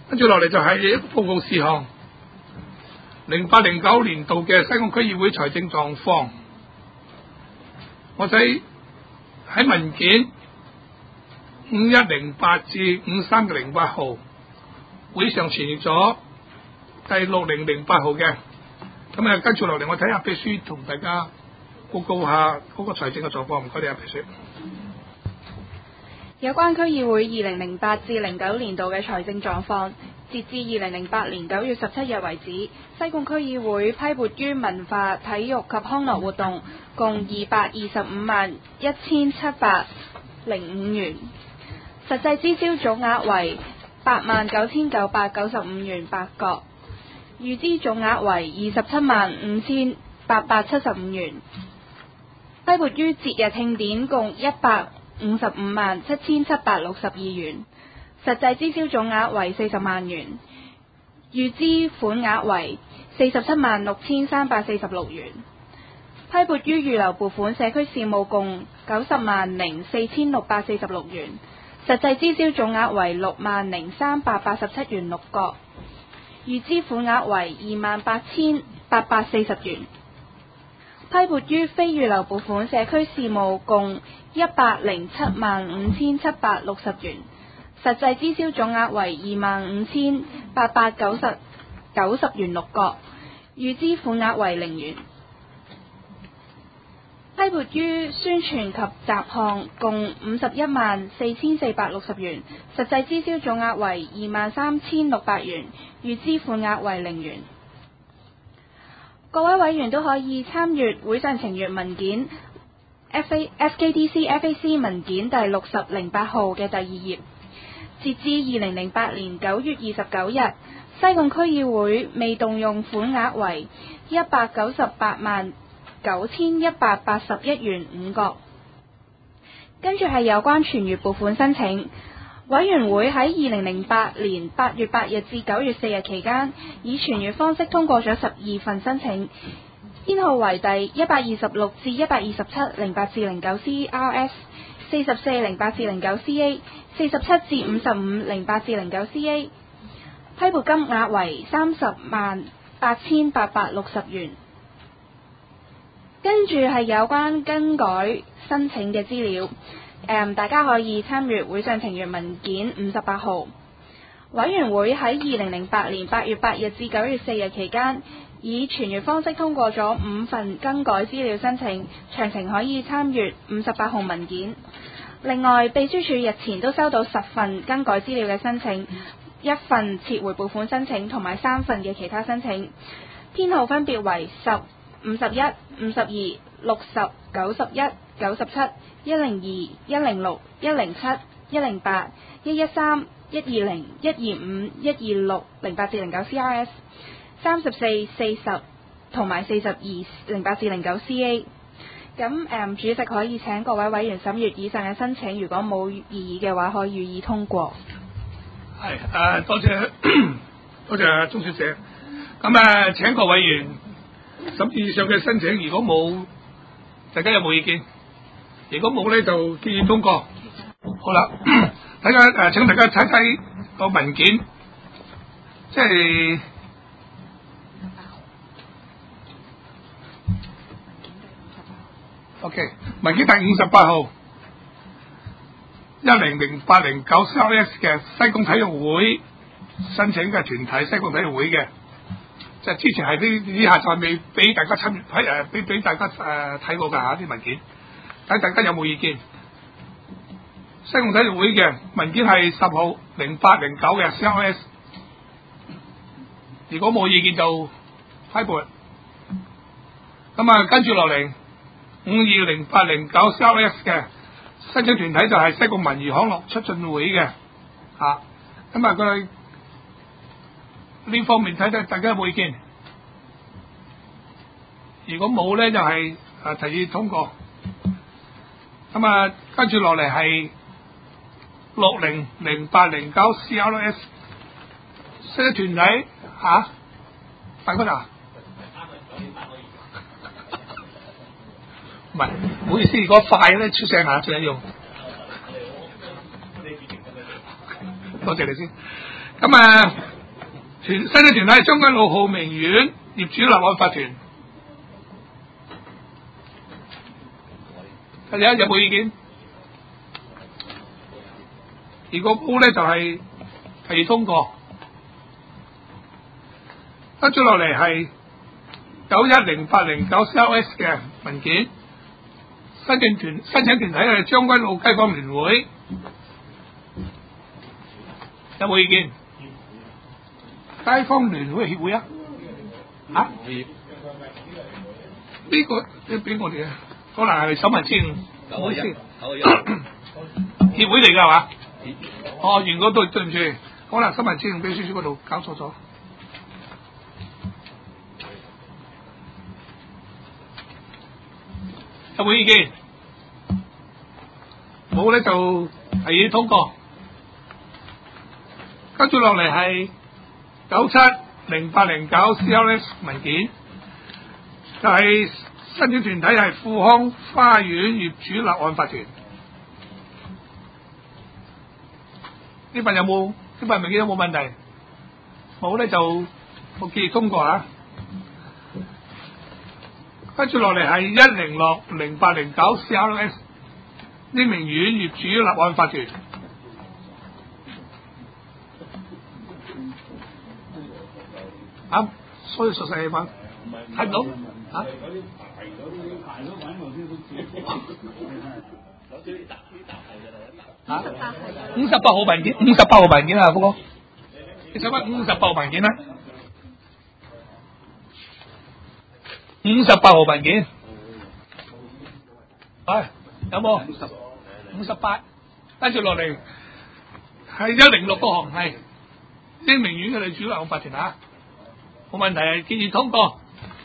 跟住落嚟就係一個報告事項，08-09年度嘅西貢區議會財政狀況。我睇喺文件5108至5308號會上傳譯咗第6008號嘅，咁啊跟住落嚟我睇下秘書同大家報告下嗰個財政嘅狀況。唔該你啊，秘書。 有關區議會2008至09年度嘅財政狀況，截至2008年9月17日為止，西貢區議會批撥於文化、體育及康樂活動共2251705元，實際支銷總額為89995元8角，預支總額為275,875元。批撥於節日慶典共1557762元，實際支銷總額為40萬元，預支款額為476346元。批撥於預留撥款社區事務共904646元，實際支銷總額為60387元6角，預支款額為28840元。批撥於非預留撥款社區事務共1075760元，實際支銷總額為25890元6角，預支款額為0元。批撥於宣傳及雜項共514460元，實際支銷總額為23600元，預支款額為0元。各位委員都可以參閱會上呈閱文件 FKDC FAC 文件第6008號嘅第2頁。截至2008年9月29日，西貢區議會未動用款額為1989181元5角。跟住係有關全月撥款申請。委員會喺2008年8月8日至9月4日期間，以全月方式通過咗12份申請，編號為第126至127 08至09 CRS、44 08至09 CA、47至55 08至09 CA， 批撥金額為308860元。跟住係有關更改申請嘅資料。大家可以參閱會上呈閱文件58號。委員會喺2008年8月8日至9月4日期間，以全月方式通過咗5份更改資料申請，詳情可以參閱58號文件。另外，秘書處日前都收到10份更改資料嘅申請，1份撤回撥款申請同埋3份嘅其他申請，編號分別為10、51、52、60、91、97、102、106、107、108、113、120、125、126 08至09 CRS、34、40同埋42 08至09 CA。咁主席可以請各位委員審閱以上嘅申請，如果冇異議嘅話，可以予以通過。 係多謝多謝鍾小姐。咁請各位委員審議以上嘅申請，如果冇，大家有冇意見？如果冇咧，就建議通過。好啦，大家請大家睇睇個文件，即係OK 文件第58號1008009 CRS 嘅西貢體育會申請嘅團體，西貢體育會嘅，即係之前係呢下就未俾大家參閱睇俾大家睇過㗎嚇啲文件。睇大家有冇意見？西貢體育會嘅文件係10號0809嘅 CRS， 如果冇意見就批撥。咁跟住落嚟5208009 CRS 嘅申請團體就係西貢文娛康樂促進會嘅嚇。佢呢方面睇睇大家有冇意見？如果冇咧，就係提議通過。跟住落嚟係600809 CRS 申請團體嚇，大哥啊，唔係，唔好意思，如果快咧出聲下最緊要。 多謝你先。咁新嘅團體係將軍澳浩明苑業主立案法團，大家有冇意見？如果冇咧，就係提議通過。跟住落嚟係910809 CLS 嘅文件，申請團體係將軍澳街坊聯會，有冇意見？街坊聯會協會啊？呢個你俾我哋啊，可能係手文先，唔好意思，協會嚟㗎係嘛？哦，原嗰度對唔住，可能手文先秘書處嗰度搞錯咗。有冇意見？冇咧就提議通過。跟住落嚟係970809 CLS 文件，就係申請團體係富康花園業主立案法團。呢份文件有冇問題？冇咧就我建議通過啊。跟住落嚟係1060809 CLS 英明苑業主立案法團。所以熟細份睇唔到58號文件，58號文件啊，福哥，你想乜58號文件啊？58號文件，有冇58？跟住落嚟係106嗰行係英明苑嘅業主立案法團啊，冇問題，係建議通過。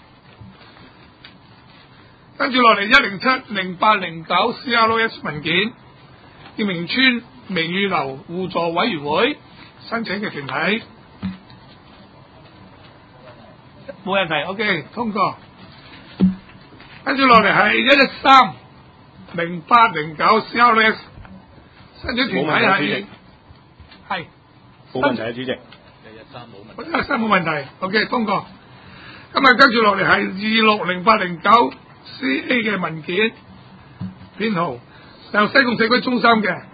跟住落嚟1070809 CLS 文件，叫明村明裕樓互助委員會申請嘅團體，冇問題 ，OK 通過。跟住落嚟係1130809 CLS 申請團體係冇問題啊，主席。 113冇問題 ，OK 通過。今日跟住落嚟係260809 CA 嘅文件編號，由西貢社區中心嘅，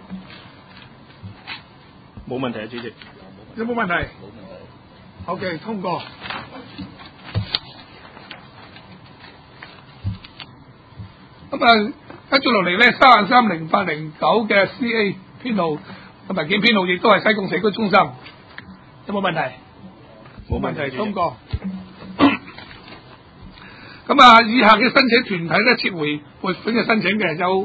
冇問題啊，主席。 有冇問題？冇問題。OK 通過。跟住落嚟咧330809嘅 CA 編號嘅文件編號，亦都係西貢社區中心，有冇問題？冇問題，通過。以下嘅申請團體咧，撤回撥款嘅申請嘅有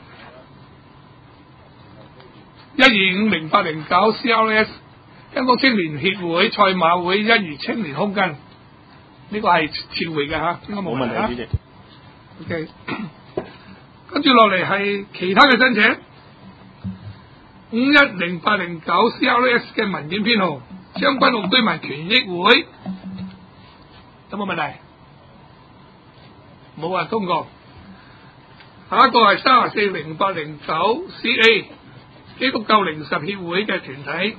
1250809 CLS 香港青年協會賽馬會一如青年空間，呢個係撤回嘅嚇，應該冇問題啊。 主席。 OK。跟住落嚟係其他嘅申請，5100809 CLS 嘅文件編號，將軍澳居民權益會，有冇問題？冇啊，通過。下一個係340809 CA 基督教靈實協會嘅團體。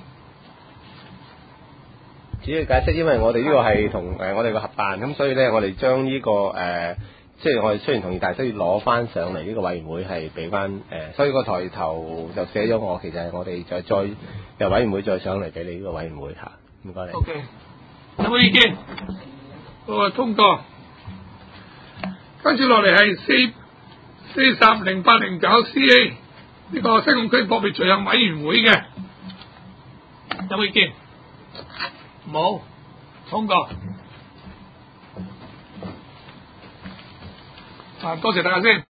主要解釋，因為我哋呢個係同我哋個合辦，咁所以咧我哋將呢個即係我哋雖然同意，但係都要攞翻上嚟呢個委員會係俾翻所以個抬頭就寫咗我，其實係我哋再由委員會再上嚟俾你呢個委員會嚇，唔該你。 OK， 有冇意見？通過。跟住落嚟係40809 CA 呢個西貢區撲滅罪行委員會嘅，有冇意見？冇，通過。多謝大家先。